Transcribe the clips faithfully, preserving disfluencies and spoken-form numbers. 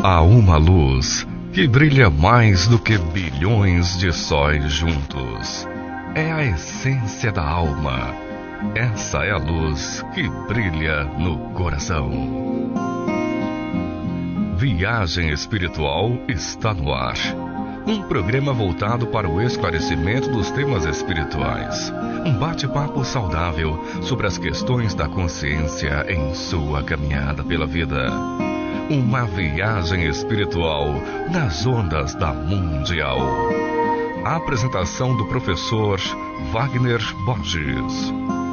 Há uma luz que brilha mais do que bilhões de sóis juntos. É a essência da alma. Essa é a luz que brilha no coração. Viagem Espiritual está no ar. Um programa voltado para o esclarecimento dos temas espirituais. Um bate-papo saudável sobre as questões da consciência em sua caminhada pela vida. Uma viagem espiritual nas ondas da Mundial. A apresentação do professor Wagner Borges.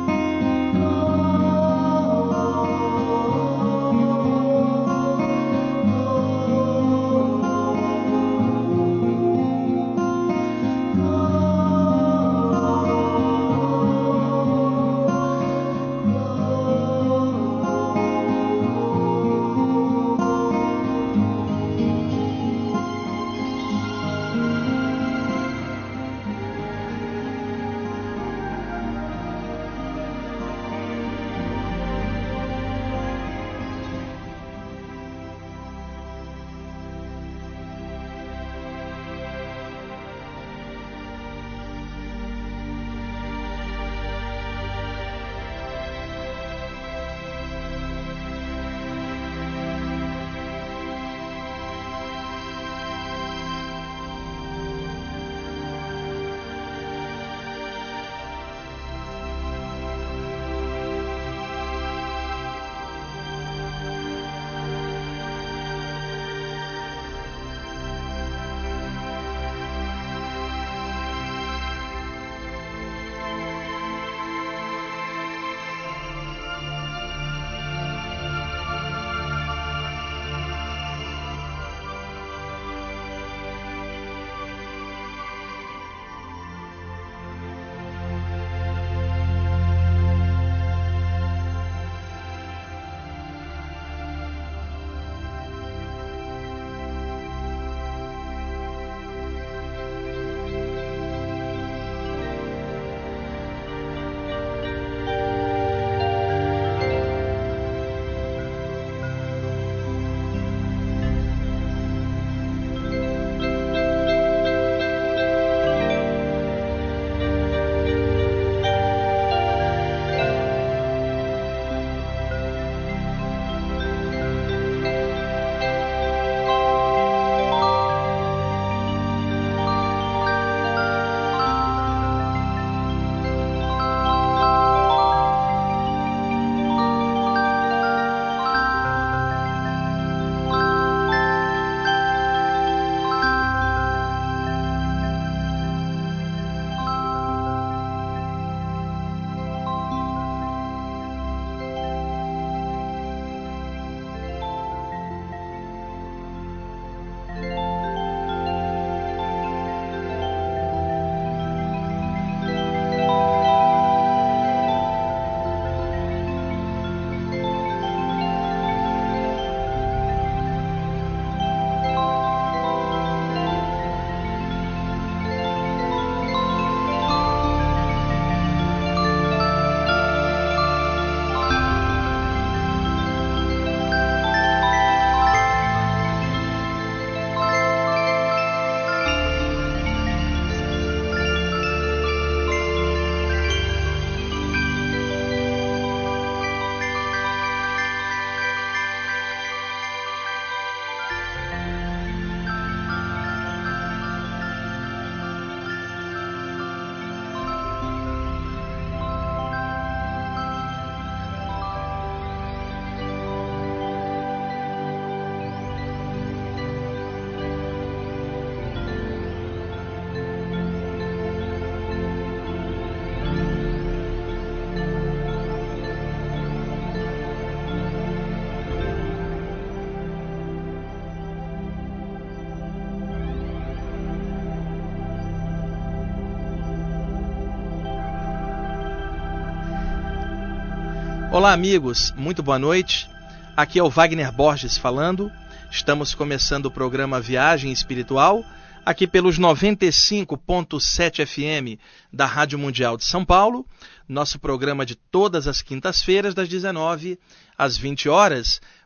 Olá amigos, muito boa noite. Aqui é o Wagner Borges falando. Estamos começando o programa Viagem Espiritual, aqui pelos noventa e cinco ponto sete F M da Rádio Mundial de São Paulo. Nosso programa de todas as quintas-feiras, das dezenove às vinte horas,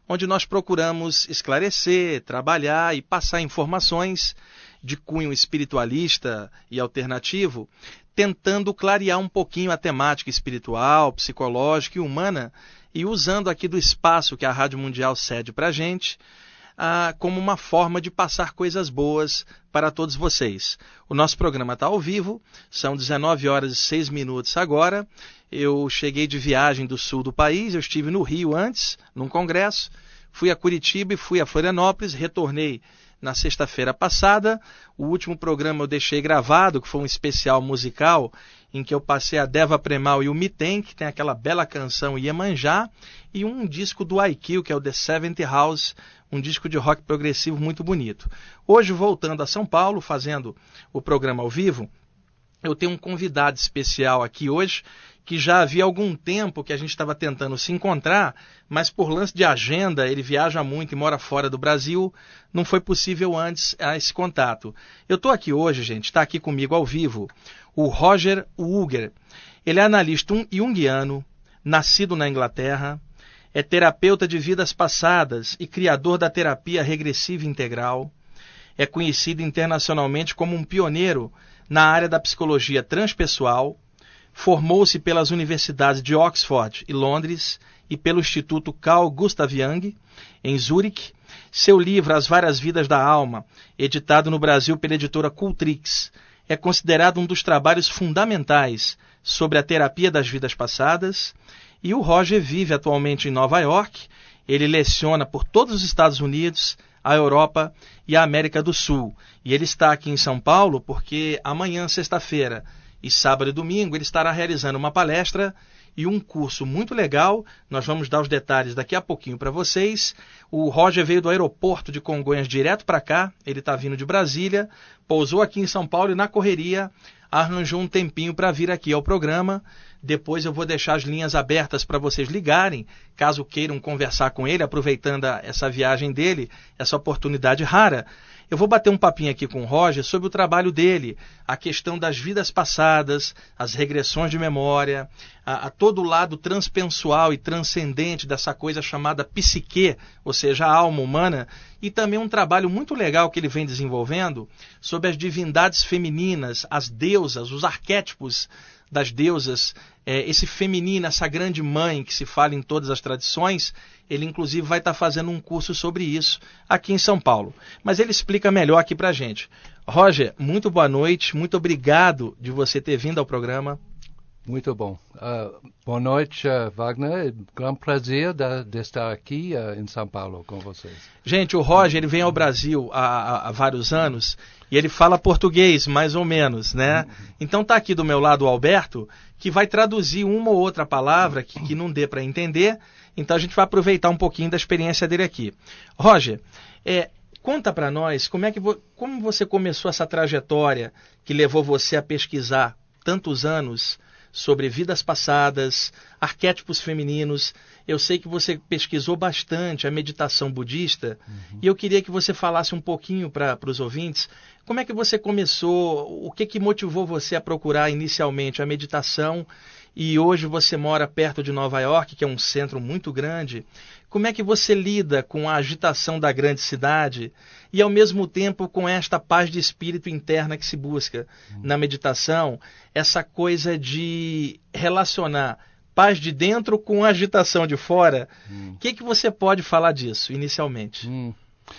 onde nós procuramos esclarecer, trabalhar e passar informações de cunho espiritualista e alternativo, tentando clarear um pouquinho a temática espiritual, psicológica e humana, e usando aqui do espaço que a Rádio Mundial cede para a gente, ah, como uma forma de passar coisas boas para todos vocês. O nosso programa está ao vivo, são dezenove horas e seis minutos agora. Eu cheguei de viagem do sul do país, eu estive no Rio antes, num congresso, fui a Curitiba e fui a Florianópolis, retornei na sexta-feira passada. O último programa eu deixei gravado, que foi um especial musical, em que eu passei a Deva Premal e o Miten, que tem aquela bela canção Iemanjá, e um disco do I Q, que é o The Seventh House, um disco de rock progressivo muito bonito. Hoje, voltando a São Paulo, fazendo o programa ao vivo, eu tenho um convidado especial aqui hoje, que já havia algum tempo que a gente estava tentando se encontrar, mas por lance de agenda, ele viaja muito e mora fora do Brasil, não foi possível antes a esse contato. Eu estou aqui hoje, gente, está aqui comigo ao vivo, o Roger Uger. Ele é analista junguiano, nascido na Inglaterra, é terapeuta de vidas passadas e criador da terapia regressiva integral, é conhecido internacionalmente como um pioneiro na área da psicologia transpessoal, formou-se pelas universidades de Oxford e Londres e pelo Instituto Carl Gustav Jung, em Zurique. Seu livro As Várias Vidas da Alma, editado no Brasil pela editora Cultrix, é considerado um dos trabalhos fundamentais sobre a terapia das vidas passadas. E o Roger vive atualmente em Nova York. Ele leciona por todos os Estados Unidos, a Europa e a América do Sul. E ele está aqui em São Paulo porque amanhã, sexta-feira, e sábado e domingo ele estará realizando uma palestra e um curso muito legal. Nós vamos dar os detalhes daqui a pouquinho para vocês. O Roger veio do aeroporto de Congonhas direto para cá, ele está vindo de Brasília, pousou aqui em São Paulo e na correria arranjou um tempinho para vir aqui ao programa. Depois eu vou deixar as linhas abertas para vocês ligarem, caso queiram conversar com ele, aproveitando essa viagem dele, essa oportunidade rara. Eu vou bater um papinho aqui com o Roger sobre o trabalho dele, a questão das vidas passadas, as regressões de memória, a, a todo o lado transpessoal e transcendente dessa coisa chamada psique, ou seja, a alma humana, e também um trabalho muito legal que ele vem desenvolvendo sobre as divindades femininas, as deusas, os arquétipos das deusas, é, esse feminino, essa grande mãe que se fala em todas as tradições. Ele inclusive vai estar fazendo um curso sobre isso aqui em São Paulo. Mas ele explica melhor aqui pra gente. Roger, muito boa noite, muito obrigado de você ter vindo ao programa. Muito bom. Uh, boa noite, uh, Wagner. Grande prazer de, de estar aqui uh, em São Paulo com vocês. Gente, o Roger ele vem ao Brasil há, há, há vários anos e ele fala português, mais ou menos, né? Uhum. Então tá aqui do meu lado o Alberto, que vai traduzir uma ou outra palavra que, que não dê para entender. Então a gente vai aproveitar um pouquinho da experiência dele aqui. Roger, é, conta para nós como é que vo, como você começou essa trajetória que levou você a pesquisar tantos anos sobre vidas passadas, arquétipos femininos. Eu sei que você pesquisou bastante a meditação budista, uhum. e eu queria que você falasse um pouquinho para os ouvintes como é que você começou, o que, que motivou você a procurar inicialmente a meditação, e hoje você mora perto de Nova York, que é um centro muito grande. Como é que você lida com a agitação da grande cidade e, ao mesmo tempo, com esta paz de espírito interna que se busca uhum. na meditação, essa coisa de relacionar paz de dentro com a agitação de fora? O uhum. que, que você pode falar disso, inicialmente? Uhum.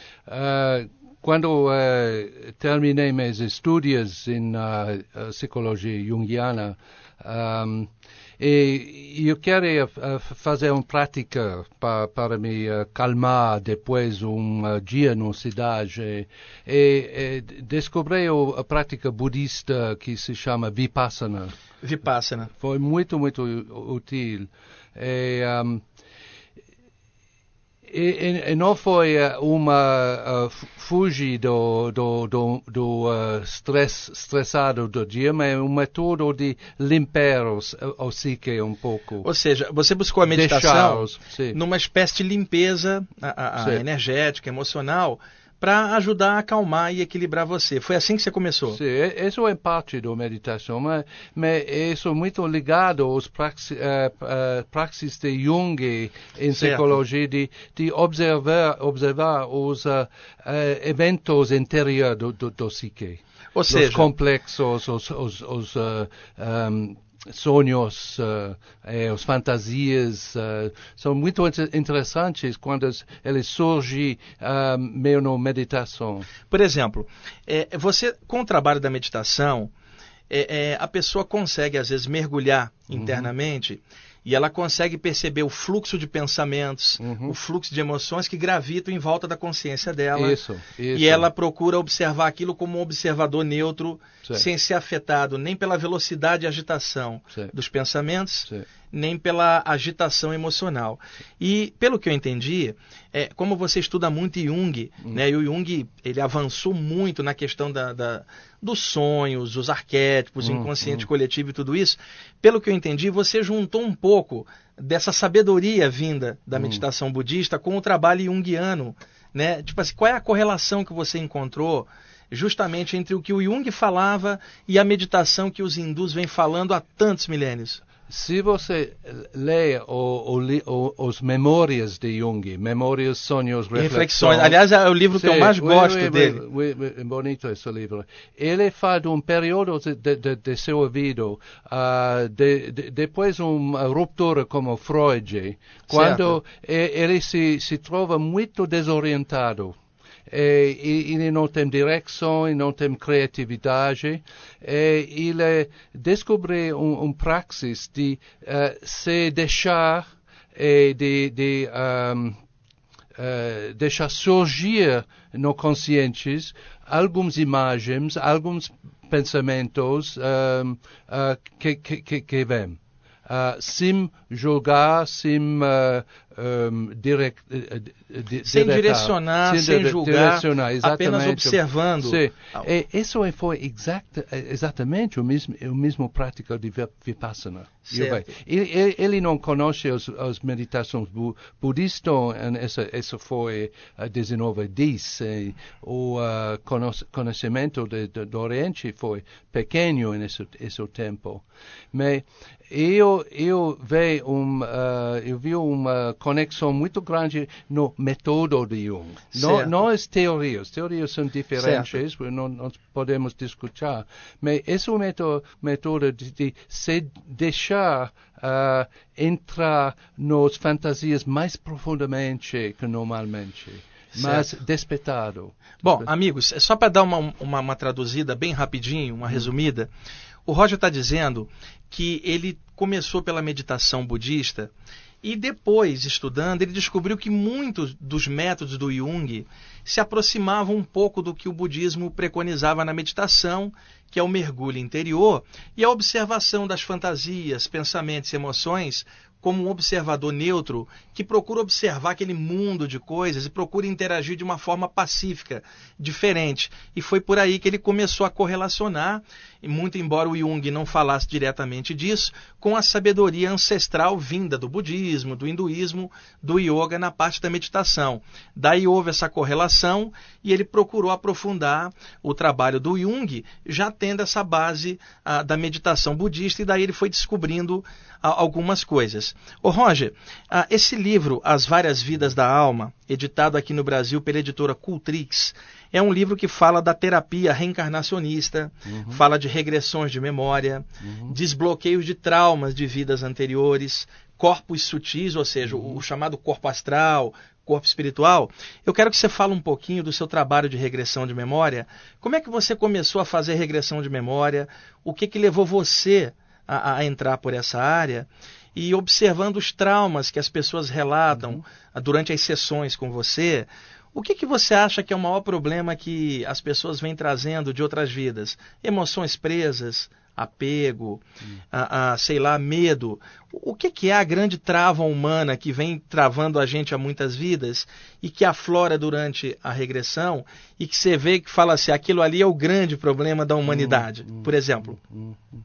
Uh, quando uh, terminei meus estudos em uh, psicologia junguiana, um, e eu queria uh, fazer uma prática pa, para me uh, calmar depois de um uh, dia na cidade. E, e, e descobri a prática budista que se chama Vipassana. Vipassana. Foi muito, muito útil. E, um, E, e não foi uma uh, fugir do, do, do, do uh, stress estressado do dia, mas um método de limpar o psique um pouco. Ou seja, você buscou a meditação numa espécie de limpeza a, a, a energética, emocional, para ajudar a acalmar e equilibrar você. Foi assim que você começou? Sim, isso é parte da meditação, mas, mas isso é muito ligado aos praxis, uh, uh, praxis de Jung em certo. Psicologia, de, de observar, observar os uh, uh, eventos interiores do, do, do psique. Ou seja, os complexos, os, os, os uh, um, sonhos, uh, eh, as fantasias, uh, são muito interessantes quando eles surgem uh, meio na meditação. Por exemplo, é, você, com o trabalho da meditação, é, é, a pessoa consegue, às vezes, mergulhar internamente uhum. e ela consegue perceber o fluxo de pensamentos, uhum. o fluxo de emoções que gravitam em volta da consciência dela. Isso, isso. E ela procura observar aquilo como um observador neutro, Sim. sem ser afetado nem pela velocidade e agitação Sim. dos pensamentos, Sim. nem pela agitação emocional. E, pelo que eu entendi, é, como você estuda muito Jung, hum. né, e o Jung ele avançou muito na questão da, da, dos sonhos, os arquétipos, o hum, inconsciente hum. coletivo e tudo isso, pelo que eu entendi, você juntou um pouco dessa sabedoria vinda da hum. meditação budista com o trabalho junguiano, né? Tipo assim, qual é a correlação que você encontrou justamente entre o que o Jung falava e a meditação que os hindus vêm falando há tantos milênios? Se você lê o, o, o, os memórias de Jung, memórias, sonhos, reflexões... reflexões. Aliás, é o livro que sim, eu mais gosto é, dele. É bonito esse livro. Ele faz um período de, de, de sua vida, uh, de, de, depois de uma ruptura como Freud, quando ele se, se trova muito desorientado. E, ele não tem direção, não tem criatividade. E ele descobriu um, um praxis de uh, se deixar, e de, de um, uh, deixar surgir no conscientes algumas imagens, alguns pensamentos um, uh, que, que, que, que vêm. Uh, sem julgar, sem uh, um, direct, uh, di, sem direcionar, sem, sem julgar, apenas observando. Sim. E isso foi exact, exatamente o mesmo, o mesmo prática de Vipassana. Ele, ele não conhece as, as meditações bu, budistas, essa, essa foi uh, dezenove dez, e o uh, conhecimento de, de, do Oriente foi pequeno nesse, nesse tempo. Mas eu, eu, vi um, uh, eu vi uma conexão muito grande no método de Jung. Não, não as teorias. Teorias são diferentes, não, não podemos discutir. Mas esse é o método, método de, de se deixar uh, entrar nas fantasias mais profundamente que normalmente. Mas despertado. Bom, amigos, só para dar uma, uma, uma traduzida bem rapidinho, uma resumida, o Roger está dizendo que ele começou pela meditação budista e depois, estudando, ele descobriu que muitos dos métodos do Jung se aproximavam um pouco do que o budismo preconizava na meditação, que é o mergulho interior e a observação das fantasias, pensamentos e emoções como um observador neutro que procura observar aquele mundo de coisas e procura interagir de uma forma pacífica, diferente. E foi por aí que ele começou a correlacionar, e muito embora o Jung não falasse diretamente disso, com a sabedoria ancestral vinda do budismo, do hinduísmo, do yoga na parte da meditação. Daí houve essa correlação e ele procurou aprofundar o trabalho do Jung, já tendo essa base ah, da meditação budista, e daí ele foi descobrindo ah, algumas coisas. Ô Roger, ah, esse livro, As Várias Vidas da Alma, editado aqui no Brasil pela editora Cultrix, é um livro que fala da terapia reencarnacionista, uhum. fala de regressões de memória, uhum. desbloqueios de traumas de vidas anteriores, corpos sutis, ou seja, uhum. o chamado corpo astral, corpo espiritual. Eu quero que você fale um pouquinho do seu trabalho de regressão de memória. Como é que você começou a fazer regressão de memória? O que, que levou você a, a entrar por essa área? E observando os traumas que as pessoas relatam uhum. durante as sessões com você, o que, que você acha que é o maior problema que as pessoas vêm trazendo de outras vidas? Emoções presas, apego, hum. a, a, sei lá, medo. O que, que é a grande trava humana que vem travando a gente há muitas vidas e que aflora durante a regressão e que você vê que fala assim, aquilo ali é o grande problema da humanidade, hum, por exemplo? Hum, hum.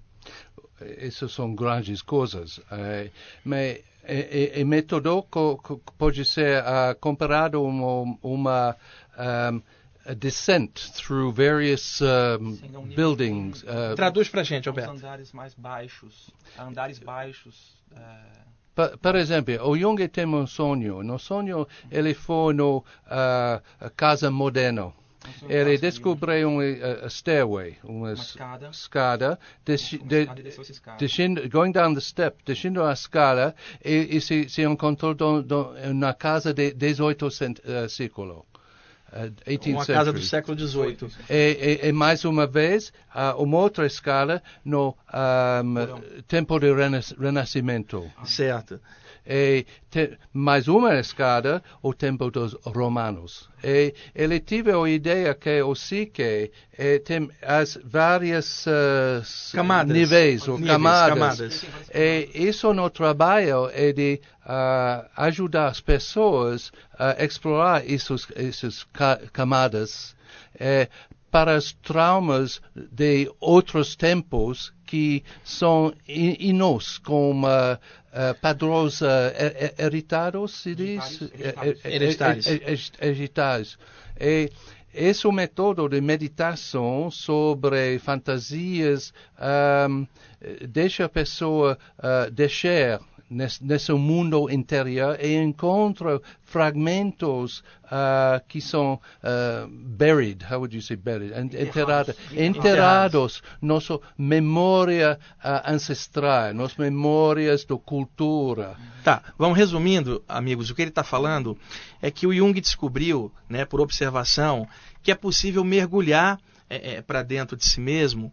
Essas são grandes coisas, é, mas o método pode ser uh, comparado a uma, uma um, a descent through various um, Sim, é um nível buildings. Uh, Traduz pra gente, Os Alberto. andares mais baixos, andares baixos. eh, per, per esempio, o Jung tem um sonho. No sonho, ele foi no uh, casa moderna. Ele descobriu um uh, stairway, uma, Uma escada. escada, desci, uma de, escada e desceu essa escada. descendo, going down the step, descendo a escada, e, e se, se encontrou do, do, na casa de dezoito uh, século. Uh, eighteenth Uma century. casa do século dezoito. E, e, e mais uma vez, uh, uma outra escada no um, tempo do renas, Renascimento. Certo. E te, mais uma escada, o tempo dos romanos. E ele teve a ideia que o psique eh, tem as várias uh, Camadas. níveis ou Níveis, camadas. camadas. E isso no trabalho é de uh, ajudar as pessoas a explorar esses, essas ca camadas eh, para os traumas de outros tempos que são em nós, como uh, uh, padrões uh, heritados, se diz? Hereditários. Hereditários. E esse método de meditação sobre fantasias um, deixa a pessoa uh, deixar nesse, nesse mundo interior e encontra fragmentos uh, que são uh, buried, how would you say buried? Enterrados, enterrados, nossa memória uh, ancestral, nossas memórias da cultura. Tá, vamos resumindo, amigos, o que ele está falando é que o Jung descobriu, né, por observação, que é possível mergulhar é, é, para dentro de si mesmo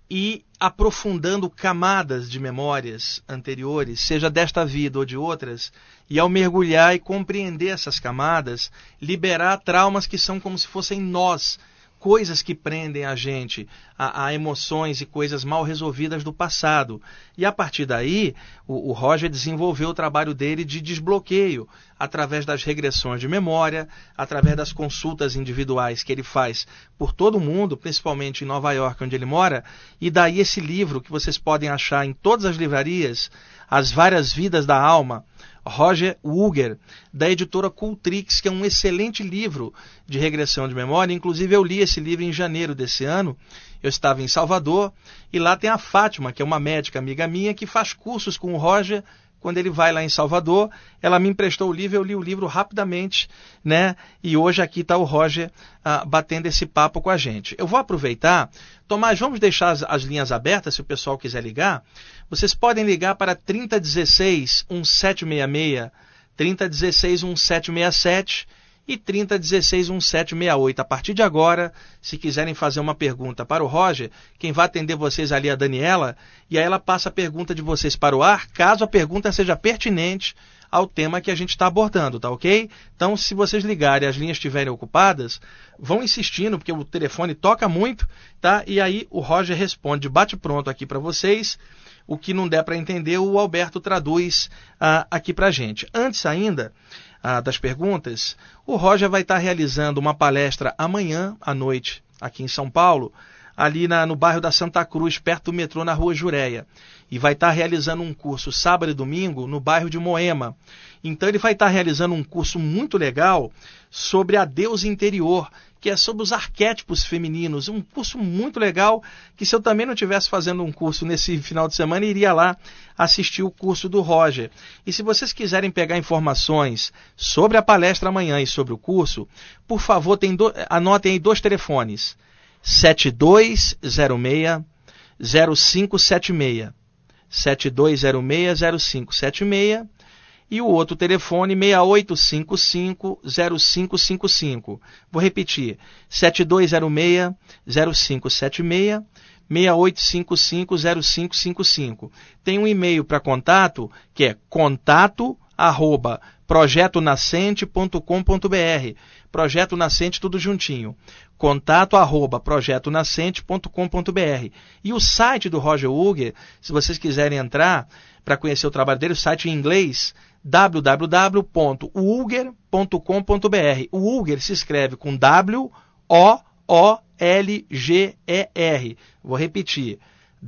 e aprofundando camadas de memórias anteriores, seja desta vida ou de outras, e ao mergulhar e compreender essas camadas, liberar traumas que são como se fossem nós, coisas que prendem a gente a, a emoções e coisas mal resolvidas do passado. E a partir daí, o, o Roger desenvolveu o trabalho dele de desbloqueio, através das regressões de memória, através das consultas individuais que ele faz por todo o mundo, principalmente em Nova York, onde ele mora, e daí esse livro que vocês podem achar em todas as livrarias, As Várias Vidas da Alma, Roger Wooger, da editora Cultrix, que é um excelente livro de regressão de memória. Inclusive eu li esse livro em janeiro desse ano. Eu estava em Salvador e lá tem a Fátima, que é uma médica amiga minha, que faz cursos com o Roger. Quando ele vai lá em Salvador, ela me emprestou o livro, eu li o livro rapidamente, né? E hoje aqui está o Roger ah, batendo esse papo com a gente. Eu vou aproveitar, Tomás, vamos deixar as, as linhas abertas, se o pessoal quiser ligar. Vocês podem ligar para trinta dezesseis, dezessete sessenta e seis, trinta dezesseis, dezessete sessenta e sete e trinta dezesseis, dezessete sessenta e oito. A partir de agora, se quiserem fazer uma pergunta para o Roger, quem vai atender vocês ali é a Daniela, e aí ela passa a pergunta de vocês para o ar, caso a pergunta seja pertinente ao tema que a gente está abordando, tá ok? Então, se vocês ligarem e as linhas estiverem ocupadas, vão insistindo, porque o telefone toca muito, tá? E aí o Roger responde, bate pronto aqui para vocês. O que não der para entender, o Alberto traduz uh, aqui para a gente. Antes ainda uh, das perguntas, o Roger vai estar realizando uma palestra amanhã à noite, aqui em São Paulo, ali na, no bairro da Santa Cruz, perto do metrô, na Rua Jureia. E vai estar realizando um curso sábado e domingo no bairro de Moema. Então ele vai estar realizando um curso muito legal sobre a deusa interior, que é sobre os arquétipos femininos. Um curso muito legal, que se eu também não estivesse fazendo um curso nesse final de semana, iria lá assistir o curso do Roger. E se vocês quiserem pegar informações sobre a palestra amanhã e sobre o curso, por favor, tem do... anotem aí dois telefones. sete dois zero seis, zero cinco sete seis. sete dois zero seis, zero cinco sete seis. E o outro telefone, seis oito cinco cinco, zero cinco cinco cinco. Vou repetir, sete dois zero seis, zero cinco sete seis, seis oito cinco cinco, zero cinco cinco cinco. Tem um e-mail para contato, que é contato arroba projeto nascente ponto com ponto br. Projeto Nascente tudo juntinho. Contato arroba projeto nascente ponto com ponto br. E o site do Roger Wooger, se vocês quiserem entrar para conhecer o trabalho dele, o site em inglês, w w w ponto wooger ponto com ponto br. O Wooger se escreve com W O O L G E R. Vou repetir.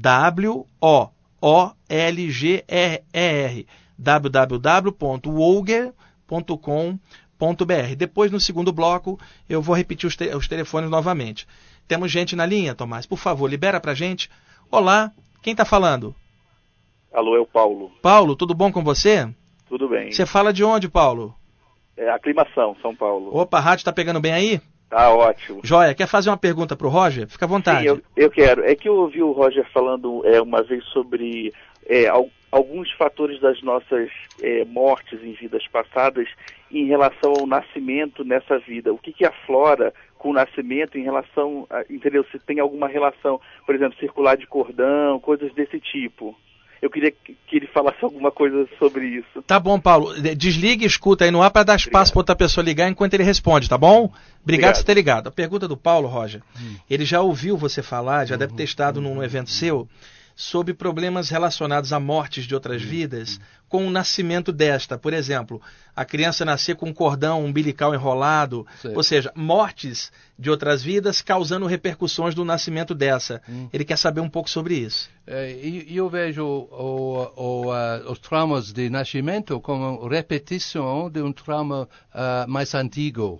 W O O L G E R. w w w ponto wooger ponto com ponto b r. Depois, no segundo bloco, eu vou repetir os, te- os telefones novamente. Temos gente na linha, Tomás? Por favor, libera pra gente. Olá, quem está falando? Alô, é o Paulo. Paulo, tudo bom com você? Tudo bem. Você fala de onde, Paulo? É Aclimação, São Paulo. Opa, a rádio está pegando bem aí? Tá ótimo. Joia, quer fazer uma pergunta pro Roger? Fica à vontade. Sim, eu, eu quero. É que eu ouvi o Roger falando é, uma vez sobre é, al, alguns fatores das nossas é, mortes em vidas passadas em relação ao nascimento nessa vida. O que que aflora com o nascimento em relação, a, entendeu? Se tem alguma relação, por exemplo, circular de cordão, coisas desse tipo. Eu queria que, que ele falasse alguma coisa sobre isso. Tá bom, Paulo. Desliga e escuta aí no ar para dar espaço para outra pessoa ligar enquanto ele responde, tá bom? Obrigado, Obrigado. por ter ligado. A pergunta do Paulo, Roger, hum. ele já ouviu você falar, já hum. deve ter estado num evento seu, sobre problemas relacionados a mortes de outras hum. vidas com o nascimento desta. Por exemplo, a criança nascer com um cordão umbilical enrolado, Sim. ou seja, mortes de outras vidas causando repercussões do nascimento dessa. Hum. Ele quer saber um pouco sobre isso. É, eu vejo o, o, uh, os traumas de nascimento como repetição de um trauma uh, mais antigo.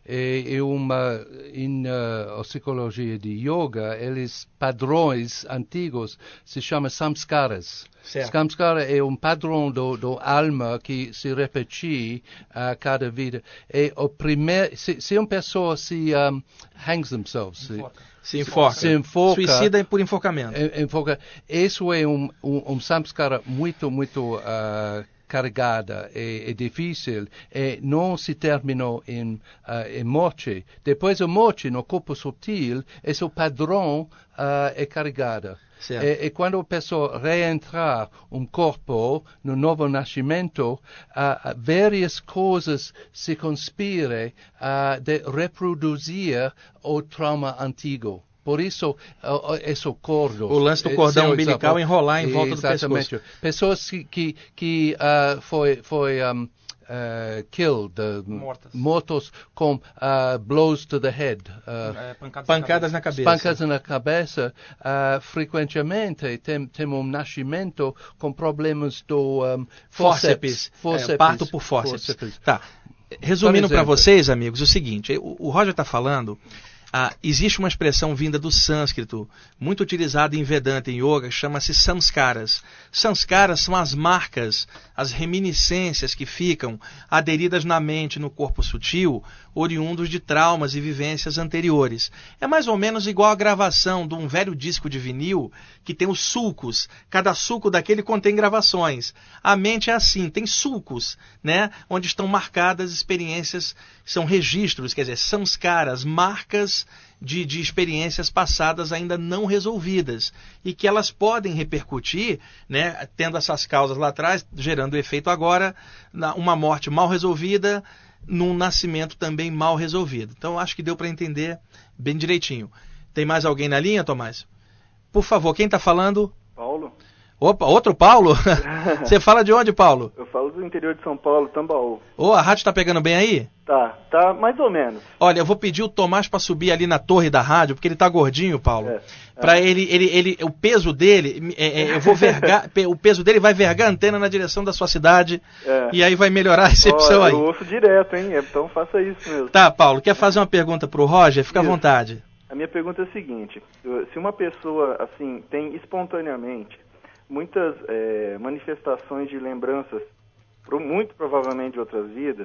E, e uma, em uh, psicologia de yoga, eles padrões antigos se chamam samskaras. Certo. Samskara é um padrão do, do alma que se repete a uh, cada vida. E o primeiro, se, se uma pessoa se um, hangs themselves, se, se, enfoca. se enfoca, suicida por enfocamento. Enfoca. Isso é um, um, um samskara muito, muito uh, carregada e, e difícil e não se terminou em, uh, em morte. Depois a morte no corpo sutil, esse padrão uh, é carregado. E, e quando a pessoa reentrar um corpo no novo nascimento, uh, várias coisas se conspiram uh, de reproduzir o trauma antigo. Por isso, uh, esse cordo... O lance do cordão umbilical enrolar em volta exatamente. do pescoço. Pessoas que, que, que uh, foi, foi um, uh, killed, uh, mortos. mortos com uh, blows to the head. Uh, é, pancadas, pancadas na cabeça. Pancadas na cabeça. Uh, frequentemente tem, tem um nascimento com problemas do um, fórceps. Fórceps. É, parto por fórceps. fórceps. Tá. Resumindo para vocês, amigos, o seguinte. O, o Roger está falando... Ah, existe uma expressão vinda do sânscrito, muito utilizada em Vedanta, em Yoga, chama-se samskaras. Samskaras são as marcas, as reminiscências que ficam aderidas na mente, no corpo sutil, oriundos de traumas e vivências anteriores. É mais ou menos igual a gravação de um velho disco de vinil que tem os sulcos. Cada sulco daquele contém gravações. A mente é assim, tem sulcos, né, onde estão marcadas experiências, são registros, quer dizer, samskaras, marcas De, de experiências passadas ainda não resolvidas e que elas podem repercutir, né, tendo essas causas lá atrás, gerando efeito agora, na, uma morte mal resolvida, num nascimento também mal resolvido. Então, acho que deu para entender bem direitinho. Tem mais alguém na linha, Tomás? Por favor, quem está falando? Paulo. Opa, outro Paulo? Você fala de onde, Paulo? Eu falo do interior de São Paulo, Tambaú. Ô, oh, a rádio está pegando bem aí? Tá, tá mais ou menos. Olha, eu vou pedir o Tomás para subir ali na torre da rádio, porque ele tá gordinho, Paulo. É, é. Para ele, ele, ele, o peso dele, é, é, eu vou vergar, o peso dele vai vergar a antena na direção da sua cidade, é. E aí vai melhorar a recepção. Oh, aí. Eu ouço direto, hein? Então faça isso mesmo. Tá, Paulo, quer fazer uma pergunta pro Roger? Fica isso. à vontade. A minha pergunta é a seguinte: se uma pessoa assim tem espontaneamente muitas é, manifestações de lembranças, muito provavelmente de outras vidas,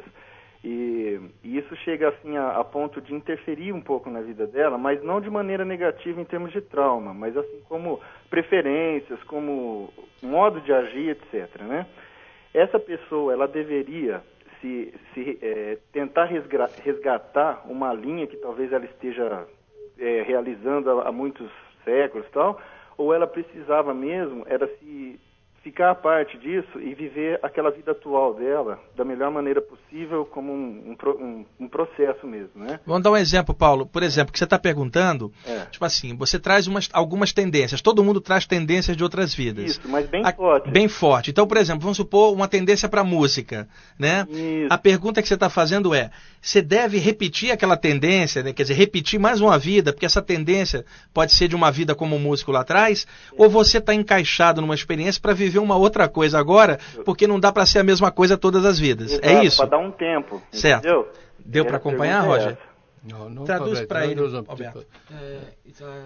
e, e isso chega assim a, a ponto de interferir um pouco na vida dela, mas não de maneira negativa em termos de trauma, mas assim como preferências, como modo de agir, etcétera, né? Essa pessoa, ela deveria se, se é, tentar resgatar uma linha que talvez ela esteja é, realizando há, há muitos séculos e tal, ou ela precisava mesmo era se ficar à parte disso e viver aquela vida atual dela da melhor maneira possível, como um, um, um, um processo mesmo, né? Vamos dar um exemplo, Paulo. Por exemplo, que você está perguntando, é. tipo assim, você traz umas, algumas tendências, todo mundo traz tendências de outras vidas. Isso, mas bem a, forte. Bem forte. Então, por exemplo, vamos supor uma tendência para música, né? Isso. A pergunta que você está fazendo é, você deve repetir aquela tendência, né? Quer dizer, repetir mais uma vida, porque essa tendência pode ser de uma vida como músico lá atrás, é. ou você está encaixado numa experiência para viver viver uma outra coisa agora, porque não dá para ser a mesma coisa todas as vidas. Exato, é isso? Para dar um tempo. Certo. Entendeu? Deu para acompanhar, é Roger? No, no, Traduz para ele, no, Alberto. Uh, it's uh,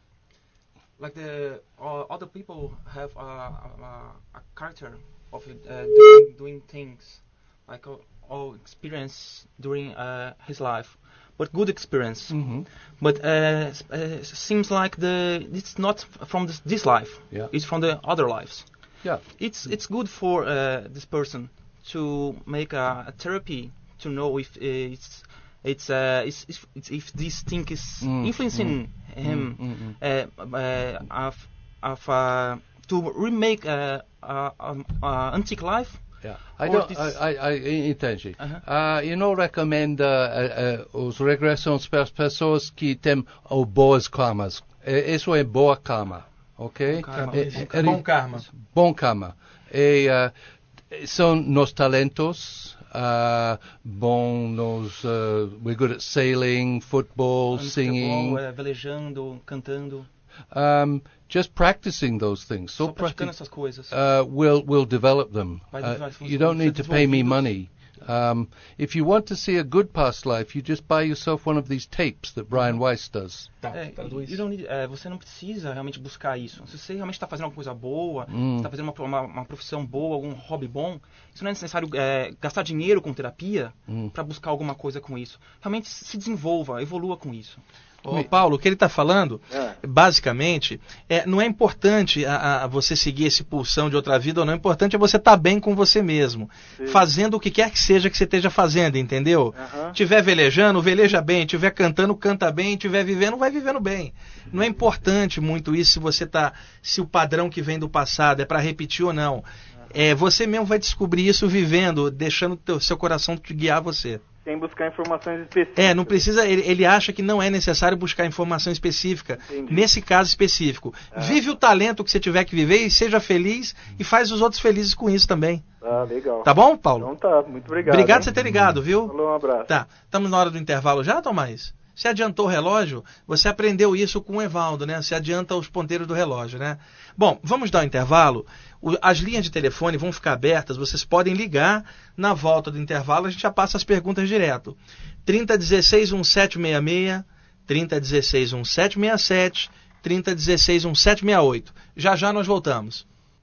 like the uh, other people have a, a, a character of uh, doing, doing things, like all, all experience during uh, his life, but good experience. Mm-hmm. But uh, uh, seems like the it's not from this, this life. Yeah. It's from the other lives. Yeah. It's it's good for uh, this person to make a, a therapy to know if uh, it's it's, uh, it's, if, it's if this thing is Mm, influencing mm, him mm, mm, uh, uh, of of uh, to remake uh, uh, um, uh, antique life. Yeah. I Or don't, this- I, I, I entendi. Aham. Ah, eu não recomendo uh, uh, os regressões para as pessoas que têm oh, boas karmas. Eh, Isso é boa karma, ok? Karma. Eh, eh, Bom karma. Bom karma. E uh, são nos talentos, uh, bom nos, uh, we're good at sailing, football, Futebol, singing, uh, velejando, cantando, um, just practicing those things. So só praticando practic- essas coisas. uh, will will develop them. Vai Uh, desenvolver- you don't need to pay me desenvolvidos. money. Um, if you want to see a good past life, you just buy yourself one of these tapes that Brian Weiss does. Tá, É, traduz. you don't need- é, você não precisa realmente buscar isso. Se você realmente está fazendo alguma coisa boa, Hum. está fazendo uma, uma, uma profissão boa, algum hobby bom, isso não é necessário é, gastar dinheiro com terapia Hum. para buscar alguma coisa com isso. Realmente se desenvolva, evolua com isso. Ô, Paulo, o que ele está falando, É. basicamente, é, não é importante a, a você seguir esse pulsão de outra vida ou não. O importante é você estar bem com você mesmo. Sim. Fazendo o que quer que seja que você esteja fazendo, entendeu? Aham. Tiver velejando, veleja bem. Tiver cantando, canta bem. Tiver vivendo, vai vivendo bem. Não é importante muito isso se você tá, se o padrão que vem do passado é para repetir ou não. É, você mesmo vai descobrir isso vivendo, deixando o teu- seu coração te guiar você. Sem buscar informações específicas. É, não precisa. Ele, ele acha que não é necessário buscar informação específica. Entendi. Nesse caso específico. Ah. Vive o talento que você tiver que viver e seja feliz e faz os outros felizes com isso também. Ah, legal. Tá bom, Paulo? Então tá, muito obrigado. Obrigado hein? por você ter ligado, viu? Falou, um abraço. Tá. Estamos na hora do intervalo já, Tomás? Você adiantou o relógio? Você aprendeu isso com o Evaldo, né? Você adianta os ponteiros do relógio, né? Bom, vamos dar o intervalo. O- As linhas de telefone vão ficar abertas. Vocês podem ligar. Na volta do intervalo, a gente já passa as perguntas direto. trinta dezesseis dezessete sessenta e seis, trinta dezesseis dezessete sessenta e sete, trinta dezesseis dezessete sessenta e oito. Já já nós voltamos.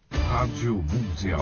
Rádio Mundial.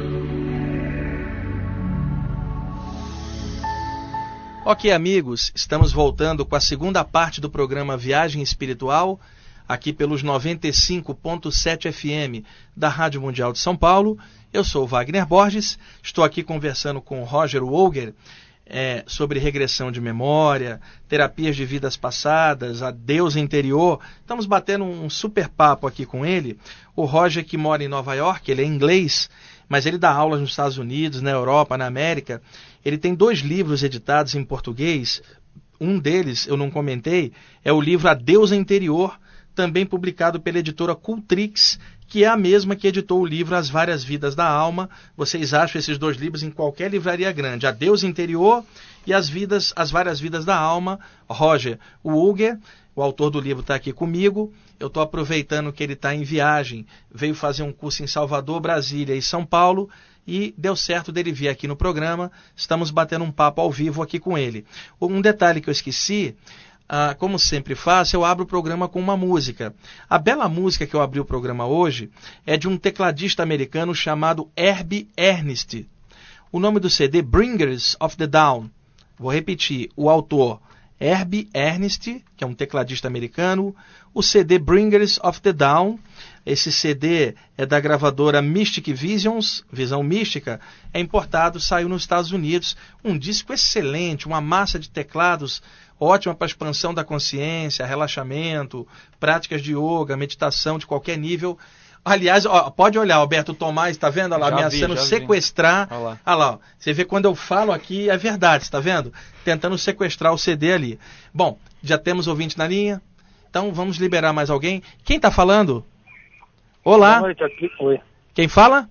Ok, amigos, estamos voltando com a segunda parte do programa Viagem Espiritual, aqui pelos noventa e cinco ponto sete F M da Rádio Mundial de São Paulo. Eu sou o Wagner Borges, estou aqui conversando com o Roger Wolger é, sobre regressão de memória, terapias de vidas passadas, a Deus interior. Estamos batendo um super papo aqui com ele. O Roger, que mora em Nova York, ele é inglês, mas ele dá aulas nos Estados Unidos, na Europa, na América. Ele tem dois livros editados em português. Um deles, eu não comentei, é o livro A Deus Interior, também publicado pela editora Cultrix, que é a mesma que editou o livro As Várias Vidas da Alma. Vocês acham esses dois livros em qualquer livraria grande. A Deus Interior e As, Vidas, As Várias Vidas da Alma. Roger Wolger, o autor do livro, está aqui comigo. Eu estou aproveitando que ele está em viagem. Veio fazer um curso em Salvador, Brasília e São Paulo. E deu certo dele vir aqui no programa. Estamos batendo um papo ao vivo aqui com ele. Um detalhe que eu esqueci... Ah, como sempre faço, eu abro o programa com uma música. A bela música que eu abri o programa hoje é de um tecladista americano chamado Herbie Ernest. O nome do C D, Bringers of the Dawn. Vou repetir, o autor Herbie Ernest, que é um tecladista americano. O C D Bringers of the Dawn. Esse C D é da gravadora Mystic Visions, Visão Mística, é importado, saiu nos Estados Unidos. Um disco excelente, uma massa de teclados ótima para expansão da consciência, relaxamento, práticas de yoga, meditação de qualquer nível. Aliás, ó, pode olhar, Alberto Tomás, está vendo? Olha lá, Já ameaçando vi, já vi. sequestrar. Olha lá. Olha lá, ó. Você vê quando eu falo aqui, é verdade, está vendo? Tentando sequestrar o C D ali. Bom, já temos ouvinte na linha, então vamos liberar mais alguém. Quem está falando? Olá, Boa noite, aqui. Oi. quem fala?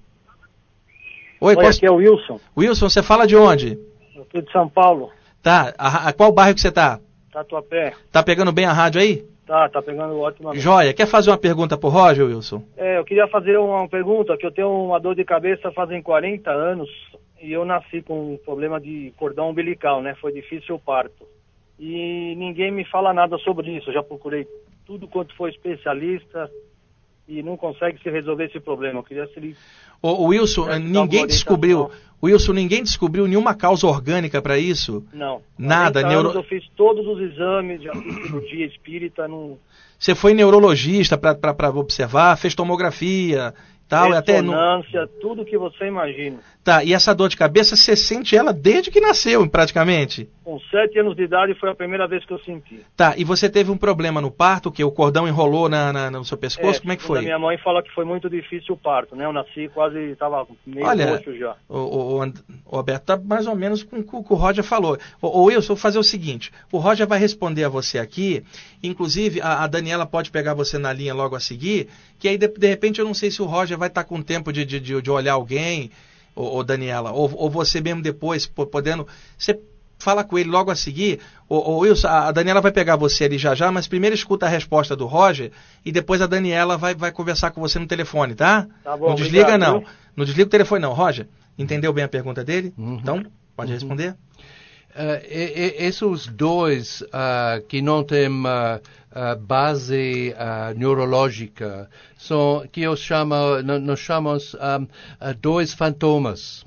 Oi, Oi, posso... aqui é o Wilson, Wilson, você fala de onde? aqui de São Paulo, Tá, a, a qual bairro que você tá? Tatuapé. Tá pegando bem a rádio aí? Tá, tá pegando ótima. Joia. Quer fazer uma pergunta pro Roger, Wilson? É, eu queria fazer uma pergunta, que eu tenho uma dor de cabeça fazem quarenta anos e eu nasci com um problema de cordão umbilical, né? Foi difícil o parto. E ninguém me fala nada sobre isso. Eu já procurei tudo quanto foi especialista e não consegue se resolver esse problema. Eu queria se ele... O, o Wilson, ninguém descobriu... Wilson, ninguém descobriu nenhuma causa orgânica para isso? Não. Nada. Neuro... Eu fiz todos os exames, já fiz cirurgia espírita, não... Você foi neurologista para observar, fez tomografia, tal, até ressonância, tudo que você imagina. Tá, e essa dor de cabeça, você sente ela desde que nasceu, praticamente? Com sete anos de idade foi a primeira vez que eu senti. Tá, e você teve um problema no parto, que o cordão enrolou na, na, no seu pescoço? É, como é que foi? A minha mãe fala que foi muito difícil o parto, né? Eu nasci quase, estava meio Olha, roxo já. O, o, o Alberto tá mais ou menos com o que o Roger falou. O, o Wilson, vou fazer o seguinte, o Roger vai responder a você aqui, inclusive a, a Daniela pode pegar você na linha logo a seguir, que aí de, de repente eu não sei se o Roger vai estar com tempo de, de, de, de olhar alguém... Ô, ô Daniela, ou, ou você mesmo depois, podendo, você fala com ele logo a seguir, ô, ô Wilson, a Daniela vai pegar você ali já já, mas primeiro escuta a resposta do Roger e depois a Daniela vai, vai conversar com você no telefone, tá? Tá bom, não desliga obrigado, não, viu? não desliga o telefone não, Roger, entendeu bem a pergunta dele? Uhum. Então, pode Uhum. responder. Uh, e, e, esses dois uh, que não têm uh, uh, base uh, neurológica são que eu chamo, nós chamamos um, uh, dois fantomas.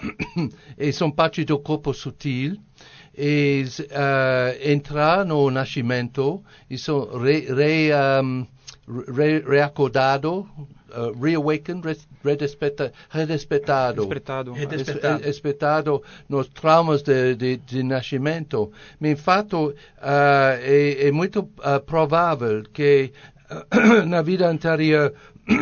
E são parte do corpo sutil. E uh, entrar no nascimento e são re, re, um, re, reacordado. Uh, reawakened, redespertado, redespertado, redespertado. redespertado nos traumas de, de, de nascimento. Mas, em fato, uh, é, é muito uh, provável que uh, na vida anterior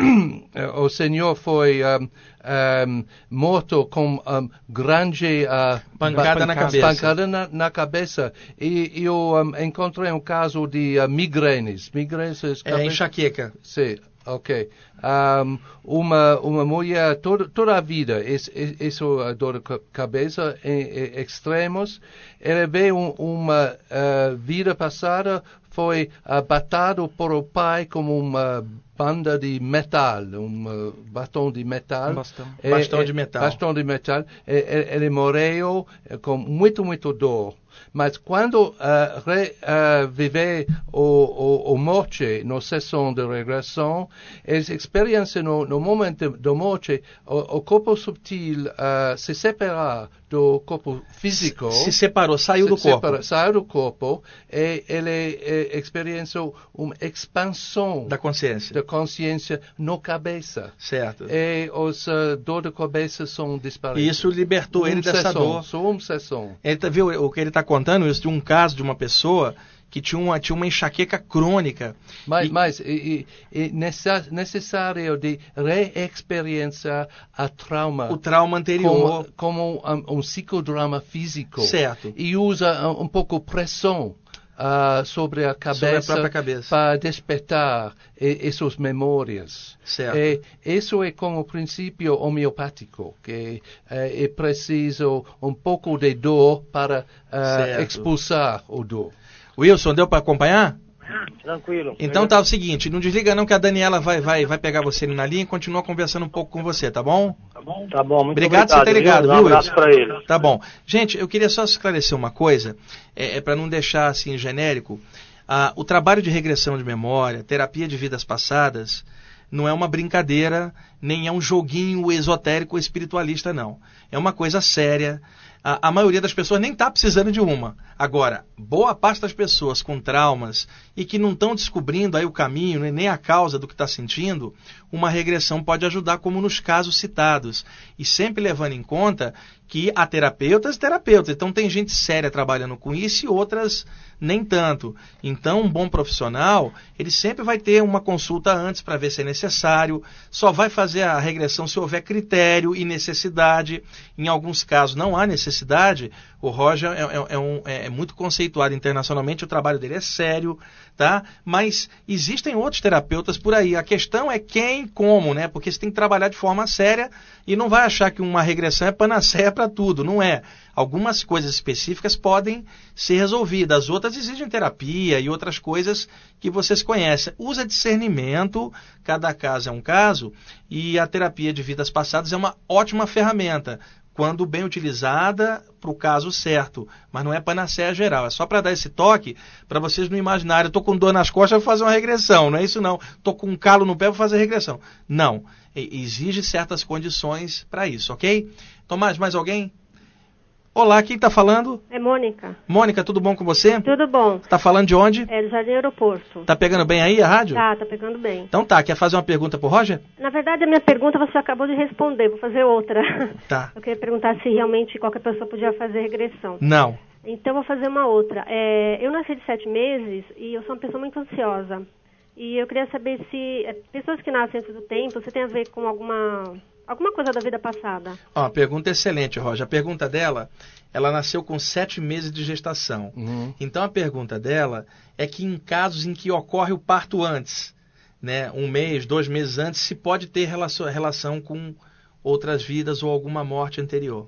o Senhor foi um, um, morto com um, grande uh, pancada, na cabeça. pancada na, na cabeça. E eu um, encontrei um caso de uh, migrânias. Migrânias é enxaqueca. Sim. Ok. Um, uma, uma mulher, toda, toda a vida, isso, isso a dor de cabeça em, em extremos, ela vê um, uma uh, vida passada, foi abatado por o pai como uma banda de metal, um uh, batom de metal. Bastão, é, bastão de metal. Bastão de metal. Ele morreu com muito, muito dor. Mas quando uh, re, uh, vive o, o, o morte na sessão de regressão, eles experienciam no, no momento da morte o, o corpo subtil uh, se separar do corpo físico. Se, se separou, saiu se do corpo. Separa, saiu do corpo e ele eh, experienciou uma expansão da consciência, da consciência na cabeça. Certo. E os uh, dor de cabeça são disparados. E isso libertou uma ele sessão, dessa dor. Só uma sessão. Ele tá, viu o que ele está contando, isso de um caso de uma pessoa que tinha uma, tinha uma enxaqueca crônica. Mas, e... mas é, é necessário de reexperienciar a trauma. O trauma anterior. Como, como um, um psicodrama físico. Certo. E usa um, um pouco pressão uh, sobre a cabeça, sobre a própria cabeça para despertar e, essas memórias. Certo. E isso é como o princípio homeopático, que uh, é preciso um pouco de dor para uh, expulsar o dor. Wilson, deu para acompanhar? Tranquilo. Então tá o seguinte, não desliga não que a Daniela vai, vai, vai pegar você ali na linha e continua conversando um pouco com você, tá bom? Tá bom, tá bom. Muito obrigado, obrigado por ter ligado, viu? viu, Um abraço para ele. Tá bom. Gente, eu queria só esclarecer uma coisa, é, é para não deixar assim genérico. Ah, o trabalho de regressão de memória, terapia de vidas passadas, não é uma brincadeira, nem é um joguinho esotérico ou espiritualista, não. É uma coisa séria. A, a maioria das pessoas nem está precisando de uma. Agora, boa parte das pessoas com traumas e que não estão descobrindo aí o caminho, nem a causa do que está sentindo, uma regressão pode ajudar, como nos casos citados. E sempre levando em conta que há terapeutas e terapeutas. Então tem gente séria trabalhando com isso e outras nem tanto. Então um bom profissional, ele sempre vai ter uma consulta antes para ver se é necessário. Só vai fazer a regressão se houver critério e necessidade. Em alguns casos não há necessidade necessidade, o Roger é, é, é, um, é muito conceituado internacionalmente, o trabalho dele é sério, tá? Mas existem outros terapeutas por aí. A questão é quem e como, né? Porque você tem que trabalhar de forma séria e não vai achar que uma regressão é panaceia para tudo, não é. Algumas coisas específicas podem ser resolvidas, outras exigem terapia e outras coisas que vocês conhecem. Usa discernimento, cada caso é um caso, e a terapia de vidas passadas é uma ótima ferramenta, quando bem utilizada para o caso certo, mas não é panaceia geral. É só para dar esse toque, para vocês não imaginarem, eu estou com dor nas costas, vou fazer uma regressão, não é isso não. Estou com um calo no pé, vou fazer regressão. Não, exige certas condições para isso, ok? Tomás, mais alguém? Olá, quem está falando? É Mônica. Mônica, tudo bom com você? Tudo bom. Está falando de onde? É do Jardim Aeroporto. Tá pegando bem aí a rádio? Tá, tá pegando bem. Então tá, quer fazer uma pergunta pro Roger? Na verdade, a minha pergunta você acabou de responder, vou fazer outra. Tá. Eu queria perguntar se realmente qualquer pessoa podia fazer regressão. Não. Então, vou fazer uma outra. É, eu nasci de sete meses e eu sou uma pessoa muito ansiosa. E eu queria saber se é, pessoas que nascem antes do tempo, se tem a ver com alguma... Alguma coisa da vida passada. Ó, a pergunta é excelente, Roger. A pergunta dela, ela nasceu com sete meses de gestação. Uhum. Então a pergunta dela é que em casos em que ocorre o parto antes, né, um mês, dois meses antes, se pode ter relação, relação com outras vidas ou alguma morte anterior.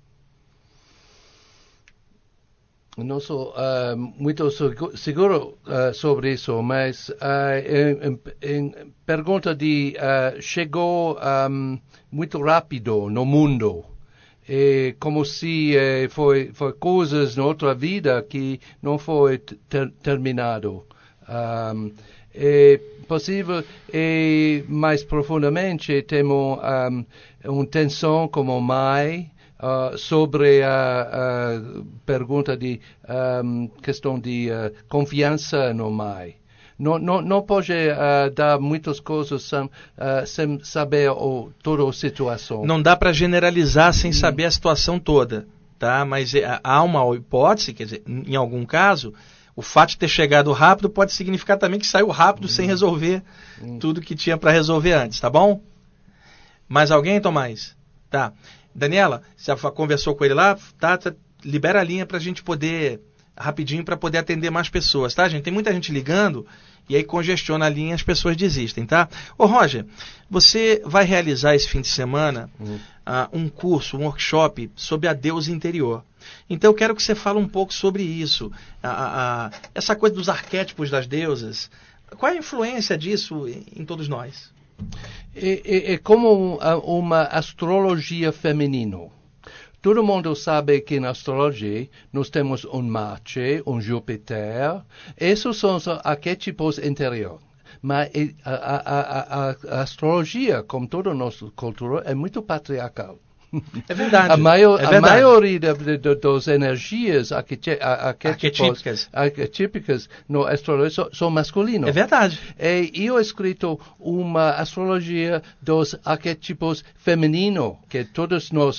Não sou uh, muito seguro uh, sobre isso, mas uh, em, em pergunta de uh, chegou um, muito rápido no mundo, e como se uh, foi, foi coisas na outra vida que não foi ter, terminado. Um, é possível, e mais profundamente temos um, uma tensão como mãe. Uh, sobre a, a pergunta de um, questão de uh, confiança no mãe. Não, não, não pode uh, dar muitas coisas sem, uh, sem saber o, toda a situação. Não dá para generalizar sem saber a situação toda, tá? Mas é, há uma hipótese, quer dizer, em algum caso, o fato de ter chegado rápido pode significar também que saiu rápido hum. sem resolver hum. tudo que tinha para resolver antes, tá bom? Mais alguém, Tomás? Tá. Daniela, você conversou com ele lá? Tá, tá, libera a linha para a gente poder, rapidinho, para poder atender mais pessoas, tá, gente? Tem muita gente ligando e aí congestiona a linha e as pessoas desistem, tá? Ô, Roger, você vai realizar esse fim de semana uhum. uh, um curso, um workshop sobre a deusa interior. Então eu quero que você fale um pouco sobre isso, a, a, a, essa coisa dos arquétipos das deusas. Qual é a influência disso em, em todos nós? É, é, é como uma astrologia feminina. Todo mundo sabe que na astrologia nós temos um Marte, um Júpiter. Esses são os arquétipos interiores. Mas a, a, a, a astrologia, como toda a nossa cultura, é muito patriarcal. É verdade. A, maior, é verdade. a maioria das energias arquetípicas, arquetípicas no astrologia são, são masculinas. É verdade. E eu escrito uma astrologia dos arquetipos femininos, que todos nós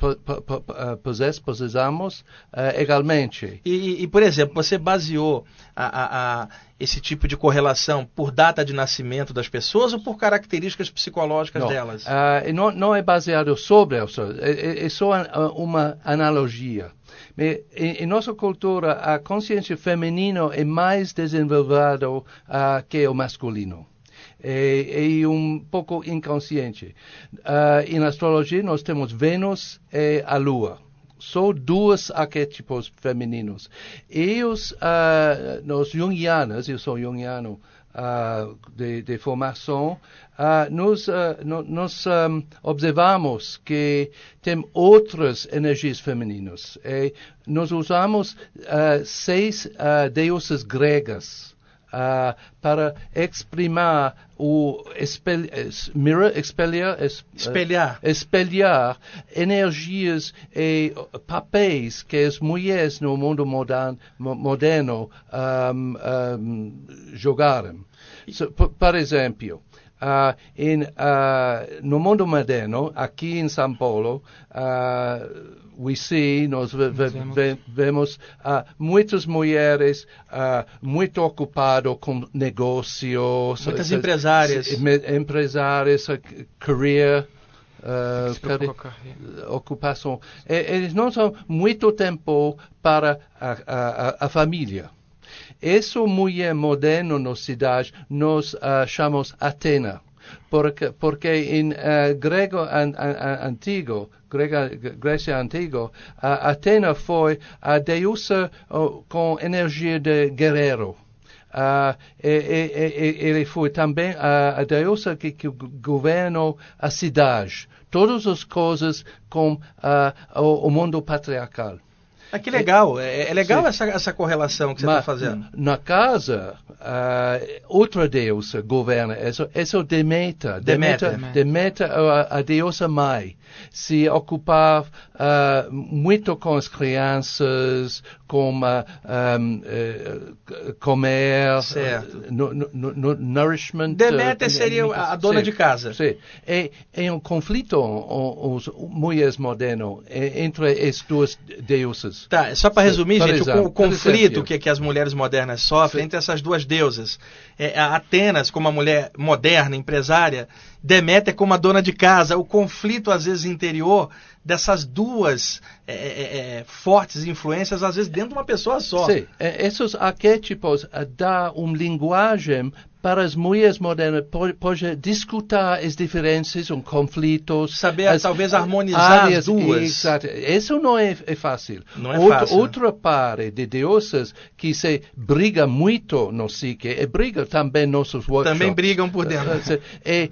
possessamos uh, igualmente. E, e, por exemplo, você baseou a, a, a esse tipo de correlação por data de nascimento das pessoas ou por características psicológicas não. delas? Uh, não, não é baseado sobre isso, é, é só uma analogia. Em, em nossa cultura, a consciência feminina é mais desenvolvida uh, que o masculino. É, é um pouco inconsciente. Uh, em astrologia, nós temos Vênus e a Lua. São dois arquétipos femininos. E os, uh, nós jungianos, eu sou jungiano uh, de, de formação, uh, nós, uh, no, nós um, observamos que tem outras energias femininas. E nós usamos uh, seis uh, deusas gregas uh, para exprimir o espel, mirror, espelhar, es, espelhar. Uh, espelhar energias e papéis que as mulheres no mundo moderno, moderno um, um, jogaram. So, por, por exemplo, uh, in, uh, no mundo moderno, aqui em São Paulo, uh, we see, nós ve, ve, ve, vemos uh, muitas mulheres uh, muito ocupadas com negócios. Muitas empresárias. Empresárias, career, uh, para, ocupação. E, eles não têm muito tempo para a, a, a família. Essa mulher moderna na cidade nós uh, chamamos Atena. Porque, porque em uh, grego an, an, antigo, Grega, Grécia antiga, uh, Atena foi a deusa uh, com energia de guerreiro. Uh, e, e, e, ele foi também a, a deusa que, que governou a cidade. Todas as coisas com uh, o, o mundo patriarcal. Ah, que legal, é, é legal essa, essa correlação que você está fazendo. Na casa, uh, outra deusa governa, essa, essa é Deméter. Deméter, Deméter é a, a deusa mãe. Se ocupava uh, muito com as crianças, com uh, um, uh, comer, uh, no, no, no, nourishment. Deméter uh, seria a, a dona sim, de casa. Sim. É, é um conflito os mulheres modernas entre as duas deusas. Tá, só para resumir, Por gente, exemplo, o, o conflito que, que as mulheres modernas sofrem sim. entre essas duas deusas. É, a Atenas, como uma mulher moderna, empresária, Deméter como a dona de casa, o conflito, às vezes, interior dessas duas é, é, fortes influências, às vezes, dentro de uma pessoa só. Sim, esses arquétipos dão uma linguagem para as mulheres modernas, pode discutir as diferenças, os conflitos. Saber, as, talvez, harmonizar áreas, as duas. Exato. Isso não é, é fácil. Não é Outra, fácil. Outra parte de deusas que se briga muito no psique, e briga também nossos workshops. Também brigam por dentro. É,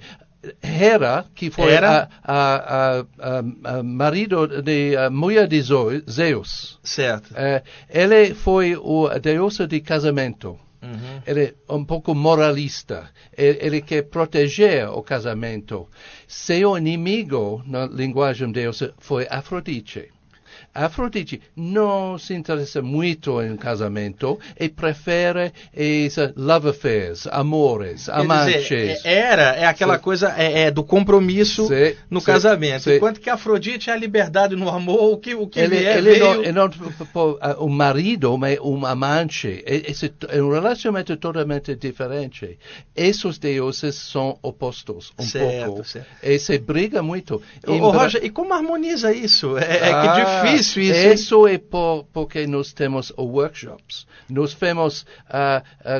Hera, que foi Hera? a, a, a, a marido de a mulher de Zeus. Certo. Uh, ele foi o, a deusa de casamento. Uhum. Ele é um pouco moralista. Ele, ele quer proteger o casamento. Seu inimigo, na linguagem deusa, foi Afrodite. Afrodite não se interessa muito em casamento e prefere os love affairs, amores, Quer amantes. Dizer, era é aquela sim. coisa é, é do compromisso sim, no sim, casamento. Sim. Enquanto que Afrodite é a liberdade no amor, o que, o que ele, vier, ele veio... não, ele não um marido, mas um amante. Esse é um relacionamento totalmente diferente. Esses deuses são opostos um certo, pouco. Certo. E se briga muito. Ô, ô, Roger, e como harmoniza isso? É, é ah, que difícil. Isso, isso é por, porque nós temos workshops. Nós temos uh,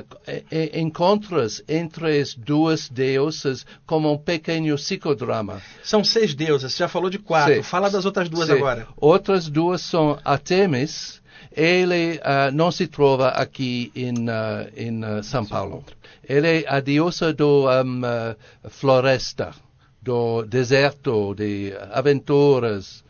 uh, encontros entre as duas deusas como um pequeno psicodrama. São seis deusas, você já falou de quatro. Sim. Fala das outras duas Sim. agora. Outras duas são Artemis. Ele uh, não se trova aqui em, uh, em uh, São Paulo. Ele é a deusa do um, uh, floresta, do deserto, de aventuras.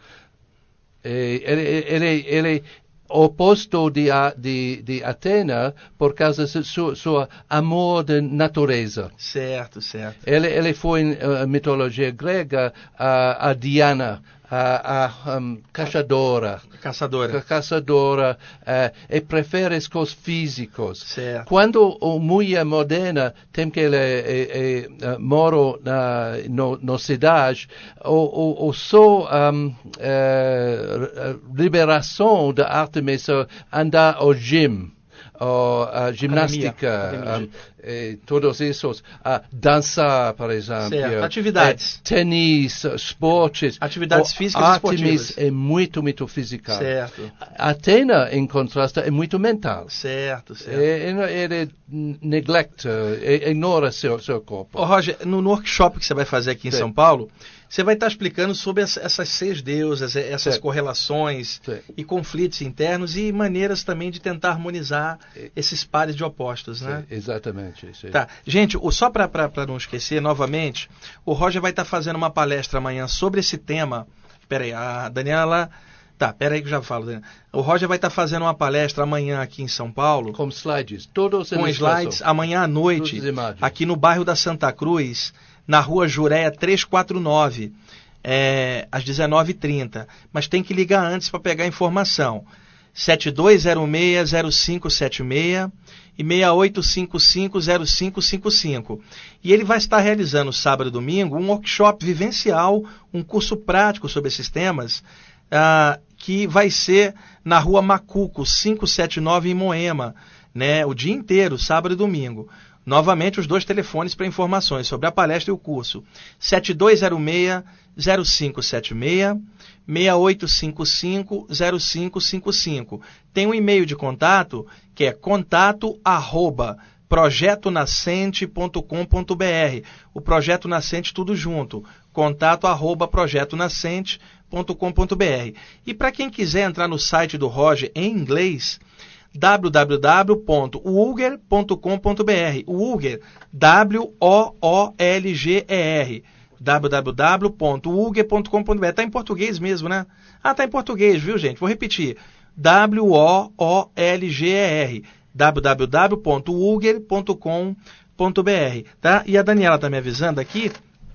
Ele, ele, ele é oposto de, de, de Atena por causa do seu, seu amor de natureza. Certo, certo. Ele, ele foi na uh, mitologia grega a, a Diana, a, a um, caçadora. Caçadora. A caçadora uh, e prefere as coisas físicas. Certo. Quando a mulher moderna tem que ele é, é, mora na no, no cidade, o, o, o sua um, uh, liberação da Artemis andar ao gym. Ou a ginástica, academia, academia. Um, e, todos esses, uh, dançar, por exemplo. Certo. Atividades. Uh, tênis, esportes. Atividades físicas e esportivas. Artemis é muito, muito física. Certo. Atena, em contraste, é muito mental. Certo, certo. Ele, ele neglect, ignora seu, seu corpo. Ô, Roger, no, no workshop que você vai fazer aqui em Sim. São Paulo, você vai estar explicando sobre as, essas seis deusas, essas Sim. correlações Sim. e conflitos internos e maneiras também de tentar harmonizar esses pares de opostos, né? Sim, exatamente. Sim. Tá. Gente, o, só para não esquecer, novamente, o Roger vai estar fazendo uma palestra amanhã sobre esse tema. Espera aí, a Daniela... Tá, espera aí que eu já falo, Daniela. O Roger vai estar fazendo uma palestra amanhã aqui em São Paulo. Com slides, todos Com slides, amanhã à noite, aqui no bairro da Santa Cruz, na rua Jureia trezentos e quarenta e nove, é, às dezenove e trinta. Mas tem que ligar antes para pegar informação. sete dois zero seis zero cinco sete seis e seis oito cinco cinco zero cinco cinco cinco. E ele vai estar realizando sábado e domingo um workshop vivencial, um curso prático sobre esses temas, uh, que vai ser na rua Macuco, quinhentos e setenta e nove, em Moema, né, o dia inteiro, sábado e domingo. Novamente, os dois telefones para informações sobre a palestra e o curso. sete dois zero seis zero cinco sete seis, seis oito cinco cinco, zero cinco cinco cinco. Tem um e-mail de contato que é contato arroba projeto nascente ponto com ponto b r. O Projeto Nascente tudo junto. Contato arroba projeto nascente ponto com ponto b r. E para quem quiser entrar no site do Roger em inglês, w w w ponto woolger ponto com ponto b r. Woolger, W O O L G E R. w w w ponto woolger ponto com ponto b r. Está em português mesmo, né? Ah, está em português, viu, gente? Vou repetir. W O O L G E R. w w w ponto woolger ponto com ponto b r. Tá? E a Daniela está me avisando aqui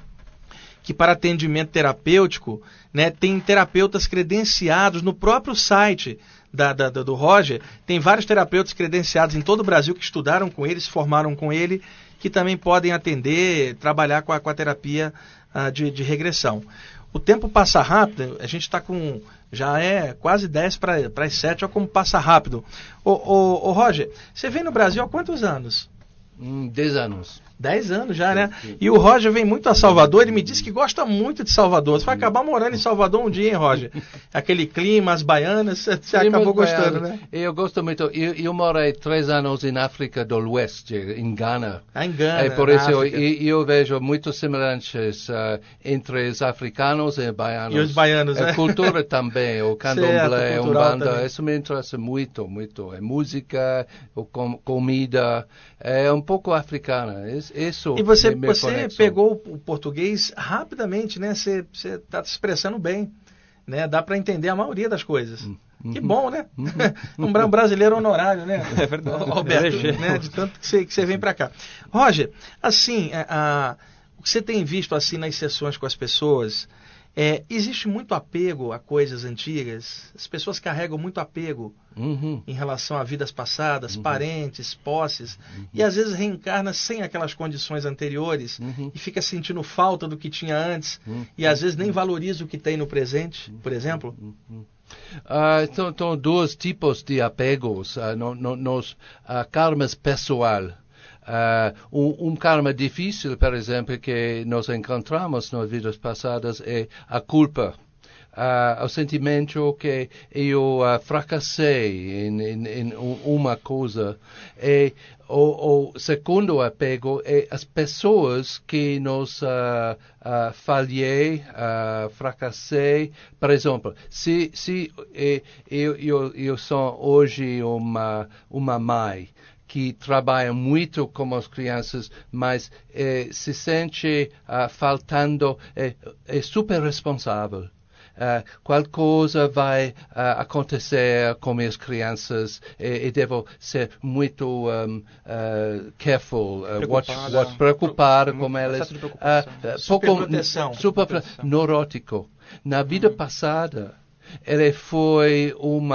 que para atendimento terapêutico, né, tem terapeutas credenciados no próprio site da, da, do Roger. Tem vários terapeutas credenciados em todo o Brasil que estudaram com ele, se formaram com ele, que também podem atender, trabalhar com a, com a terapia uh, de, de regressão. O tempo passa rápido, a gente está com... já é quase dez para as sete, olha como passa rápido. Ô, ô, ô Roger, você vem no Brasil há quantos anos? Hum, dez anos. Dez anos já, né? E o Roger vem muito a Salvador, ele me disse que gosta muito de Salvador. Você vai acabar morando em Salvador um dia, hein, Roger? Aquele clima, as baianas, você acabou gostando, né? Eu gosto muito. Eu, eu morei três anos em África do Oeste, em Ghana. Ah, em Ghana, é, por isso eu, África. eu, eu vejo muitas semelhanças uh, entre os africanos e baianos. E os baianos, né? A cultura também, o candomblé, certo, o umbanda, isso me interessa muito, muito. É música, o com, comida, é um pouco africana. Isso. E você, você pegou o português rapidamente, né? Você está se expressando bem, né? Dá para entender a maioria das coisas. Uhum. Que bom, né? Uhum. Um brasileiro honorário, né? É verdade. Roberto, é né? De tanto que você, que você vem para cá. Roger, assim, a, a, o que você tem visto assim nas sessões com as pessoas, é, existe muito apego a coisas antigas? As pessoas carregam muito apego uhum. em relação a vidas passadas, uhum. parentes, posses, uhum. e às vezes reencarna sem aquelas condições anteriores uhum. e fica sentindo falta do que tinha antes uhum. e às vezes nem valoriza o que tem no presente, por exemplo? Uhum. Uh, então, então, dois tipos de apegos uh, no, no, nos uh, karmas pessoal. Uh, um, um karma difícil, por exemplo, que nós encontramos nas vidas passadas é a culpa. Uh, o sentimento que eu uh, fracassei em, em, em uma coisa. E o, o segundo apego é as pessoas que nos uh, uh, falhei, uh, fracassei. Por exemplo, se, se eh, eu, eu, eu sou hoje uma, uma mãe que trabalha muito com as crianças, mas eh, se sente uh, faltando, é, é super responsável. Uh, qual coisa vai uh, acontecer com as crianças e, e devo ser muito um, uh, careful, uh, watch, watch, preocupar Pro, com elas. Uh, pouco superproteção. Super neurótico. Na vida uhum. passada, ele foi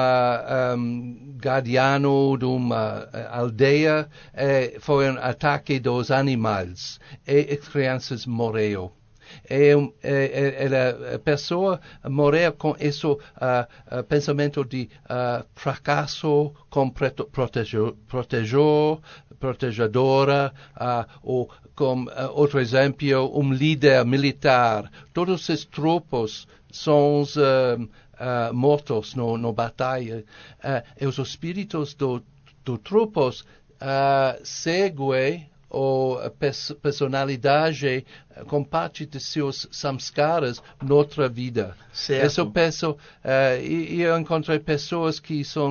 uma um, guardiano de uma aldeia, eh, foi um ataque dos animais e as crianças morreram. E, e, e a pessoa morreu com esse uh, uh, pensamento de uh, fracasso, com protegedor, protegedor, protegedora, uh, ou como uh, outro exemplo, um líder militar. Todos esses tropas são uh, uh, mortos na no, no batalha. Uh, e os espíritos do, do tropas uh, seguem a personalidade com parte de seus samskaras noutra vida. Certo. Eu penso, uh, e eu encontrei pessoas que são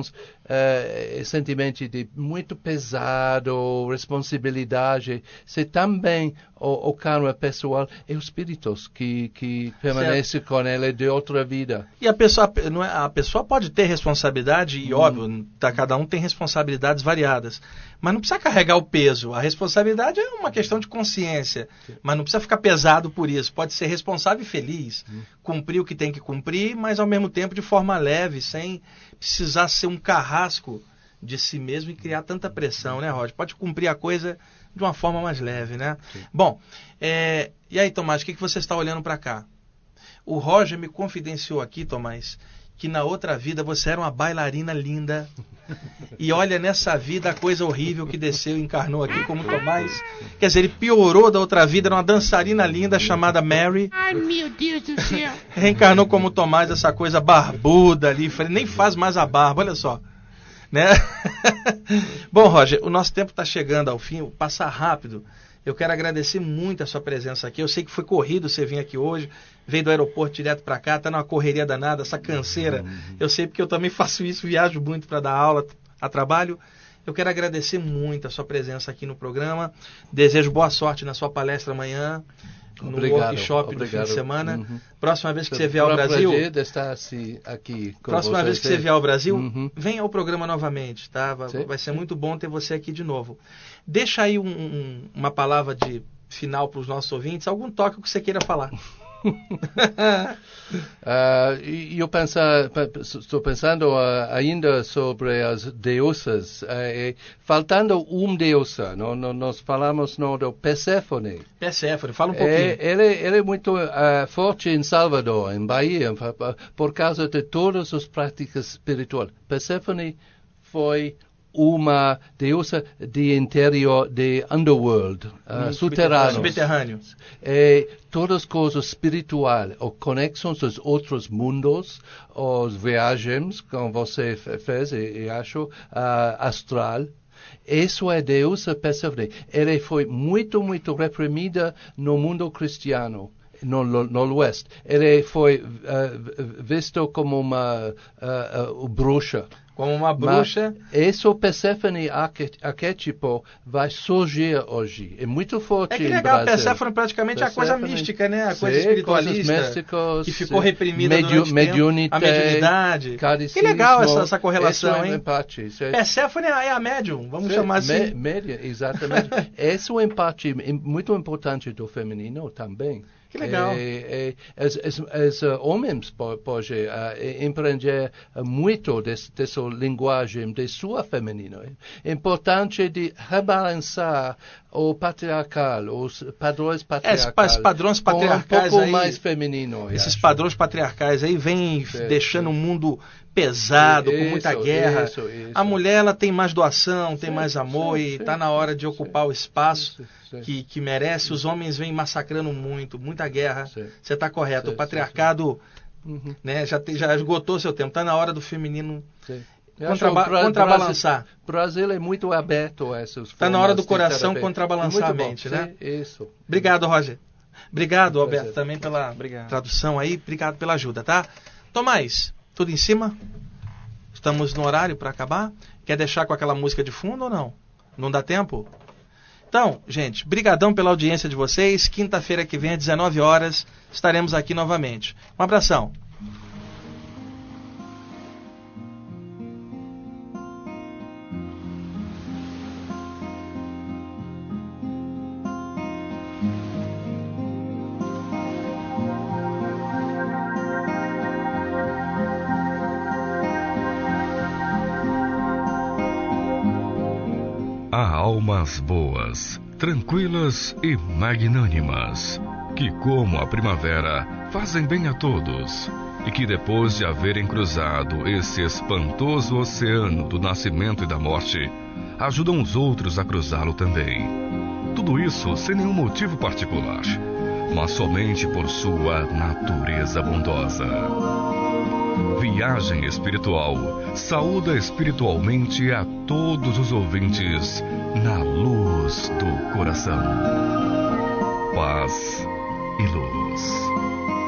uh, sentimentos de muito pesado, responsabilidade. Se também o, o karma pessoal é os espíritos que, que permanecem com ele de outra vida. E a pessoa, não é, a pessoa pode ter responsabilidade, e hum. óbvio, tá, cada um tem responsabilidades variadas, mas não precisa carregar o peso. A responsabilidade é uma questão de consciência, Sim. mas não precisa ficar pesado por isso. Pode ser responsável e feliz, hum. cumprir o que tem que cumprir, mas ao mesmo tempo de forma leve, sem precisar ser um carrasco de si mesmo e criar tanta pressão, né, Roger? Pode cumprir a coisa de uma forma mais leve, né? Sim. Bom, é, e aí, Tomás, o que, que você está olhando para cá? O Roger me confidenciou aqui, Tomás, que na outra vida você era uma bailarina linda. E olha, nessa vida a coisa horrível que desceu e encarnou aqui como Tomás. Quer dizer, ele piorou da outra vida, era uma dançarina linda chamada Mary. Ai, meu Deus do céu. Reencarnou como Tomás, essa coisa barbuda ali, nem faz mais a barba, olha só. Né? Bom, Roger, o nosso tempo está chegando ao fim, passa rápido. Eu quero agradecer muito a sua presença aqui. Eu sei que foi corrido você vir aqui hoje, veio do aeroporto direto para cá, tá numa correria danada, essa canseira. Eu sei porque eu também faço isso, viajo muito para dar aula a trabalho. Eu quero agradecer muito a sua presença aqui no programa. Desejo boa sorte na sua palestra amanhã, no obrigado, workshop obrigado. do fim de semana. Uhum. Próxima vez que você vier ao Brasil... prazer de estar assim, aqui com Próxima vocês. vez que você vier ao Brasil, uhum. venha ao programa novamente, tá? Vai, vai ser muito bom ter você aqui de novo. Deixa aí um, um, uma palavra de final para os nossos ouvintes, algum toque que você queira falar. uh, eu pensa, estou pensando uh, ainda sobre as deusas. Uh, faltando uma deusa, não, não, nós falamos não, do Perséfone. Perséfone, fala um pouquinho. É, ele, ele é muito uh, forte em Salvador, em Bahia, por causa de todas as práticas espirituais. Perséfone foi uma deusa de interior, de underworld, uh, hum, subterrâneos. Subterrâneos. É, todas as coisas espirituais, ou conexões dos outros mundos, as viagens, como você fez, e, e acho, uh, astral. Isso é deusa Perséfone. Ela foi muito, muito reprimida no mundo cristiano. No, no, no oeste. Ele foi uh, visto como uma uh, uh, bruxa. Como uma bruxa. Mas esse Perséfone arquétipo vai surgir hoje. É muito forte. É que em legal, Brasil. Perséfone praticamente Perséfone, é a coisa mística, né? A coisa sim, espiritualista. Místicos, que ficou reprimida mediu, durante mediunidade, tempo. A mediunidade. Que legal essa, essa correlação, é um hein? empate. É... Perséfone é a médium, vamos sim, chamar assim. Me, média, exatamente. Esse é um empate muito importante do feminino também. Que legal. É, é, as, as, as uh, homens podem uh, empreender uh, muito desse, dessa linguagem de sua feminina. É importante de rebalançar o patriarcal, os padrões patriarcais. É, os padrões patriarcais um pouco aí, mais feminino. Esses acho. padrões patriarcais aí vêm sim, deixando o sim. mundo pesado, isso, com muita guerra. Isso, isso. A mulher ela tem mais doação, tem sim, mais amor sim, e está sim, na hora de ocupar sim, o espaço sim, sim. Que, que merece. Os homens vêm massacrando muito, muita guerra. Sim. Você está correto. Sim, o patriarcado sim, sim. Né, já, te, já esgotou seu tempo. Está na hora do feminino Contraba Contra, contrabalançar. O Brasil é muito aberto a essas formas. Está na hora do coração contrabalançar a mente, bom, né? Sim, isso. Obrigado, Roger. Obrigado, Prazer. Alberto, também pela Obrigado. tradução aí. Obrigado pela ajuda, tá? Tomás, tudo em cima? Estamos no horário para acabar? Quer deixar com aquela música de fundo ou não? Não dá tempo? Então, gente, brigadão pela audiência de vocês. Quinta-feira que vem, às dezenove horas, estaremos aqui novamente. Um abração. Há almas boas, tranquilas e magnânimas, que, como a primavera, fazem bem a todos, e que, depois de haverem cruzado esse espantoso oceano do nascimento e da morte, ajudam os outros a cruzá-lo também. Tudo isso sem nenhum motivo particular, mas somente por sua natureza bondosa. Viagem Espiritual saúda espiritualmente a todos os ouvintes na luz do coração. Paz e luz.